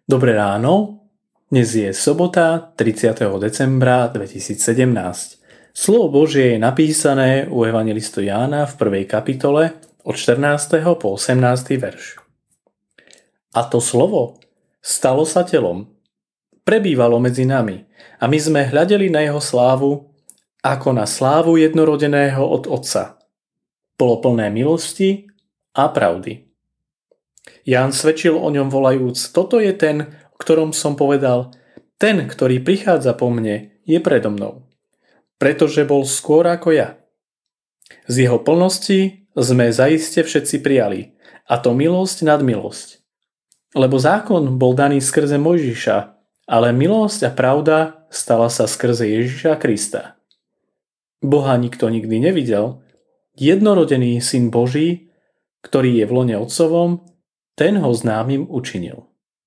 Dobré ráno, dnes je sobota 30. decembra 2017. Slovo Božie je napísané u evangelistu Jána v 1. kapitole od 14. po 18. verš. A to slovo stalo sa telom, prebývalo medzi nami a my sme hľadeli na jeho slávu ako na slávu jednorodeného od Otca. Bolo plné milosti a pravdy. Ján svedčil o ňom volajúc: Toto je ten, o ktorom som povedal, ten, ktorý prichádza po mne, je predo mnou, pretože bol skôr ako ja. Z jeho plnosti sme zaiste všetci prijali, a to milosť nad milosť. Lebo zákon bol daný skrze Mojžiša, ale milosť a pravda stala sa skrze Ježiša Krista. Boha nikto nikdy nevidel, jednorodený Syn Boží, ktorý je v lone Otcovom, ten ho známym učinil.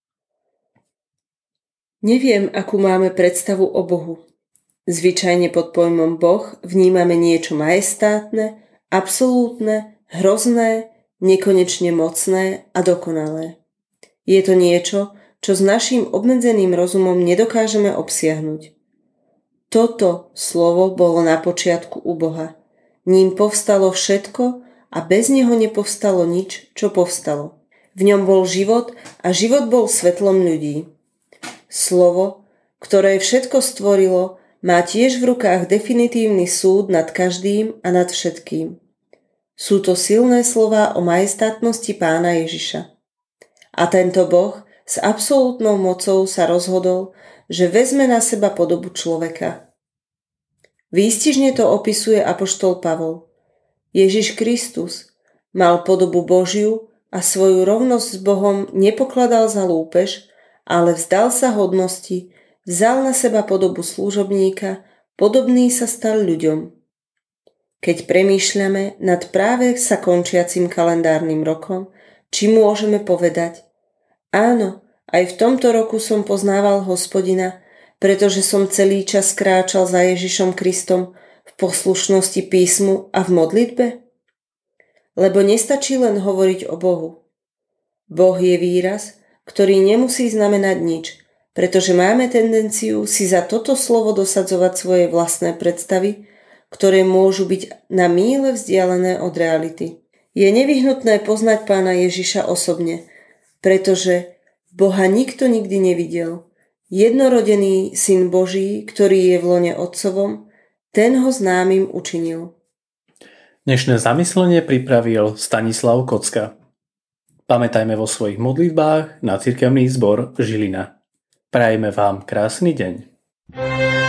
Neviem, akú máme predstavu o Bohu. Zvyčajne pod pojmom Boh vnímame niečo majestátne, absolútne, hrozné, nekonečne mocné a dokonalé. Je to niečo, čo s naším obmedzeným rozumom nedokážeme obsiahnuť. Toto slovo bolo na počiatku u Boha. Ním povstalo všetko a bez neho nepovstalo nič, čo povstalo. V ňom bol život a život bol svetlom ľudí. Slovo, ktoré všetko stvorilo, má tiež v rukách definitívny súd nad každým a nad všetkým. Sú to silné slová o majestátnosti Pána Ježiša. A tento Boh s absolútnou mocou sa rozhodol, že vezme na seba podobu človeka. Výstižne to opisuje apoštol Pavol. Ježiš Kristus mal podobu Božiu a svoju rovnosť s Bohom nepokladal za lúpež, ale vzdal sa hodnosti, vzal na seba podobu služobníka, podobný sa stal ľuďom. Keď premýšľame nad práve sa končiacim kalendárnym rokom, či môžeme povedať: áno, aj v tomto roku som poznával Hospodina, pretože som celý čas kráčal za Ježišom Kristom v poslušnosti písmu a v modlitbe? Lebo nestačí len hovoriť o Bohu. Boh je výraz, ktorý nemusí znamenať nič, pretože máme tendenciu si za toto slovo dosadzovať svoje vlastné predstavy, ktoré môžu byť na míle vzdialené od reality. Je nevyhnutné poznať Pána Ježiša osobne, pretože Boha nikto nikdy nevidel. Jednorodený Syn Boží, ktorý je v lone Otcovom, ten ho známym učinil. Dnešné zamyslenie pripravil Stanislav Kocka. Pamätajme vo svojich modlitbách na cirkevný zbor Žilina. Prajeme vám krásny deň.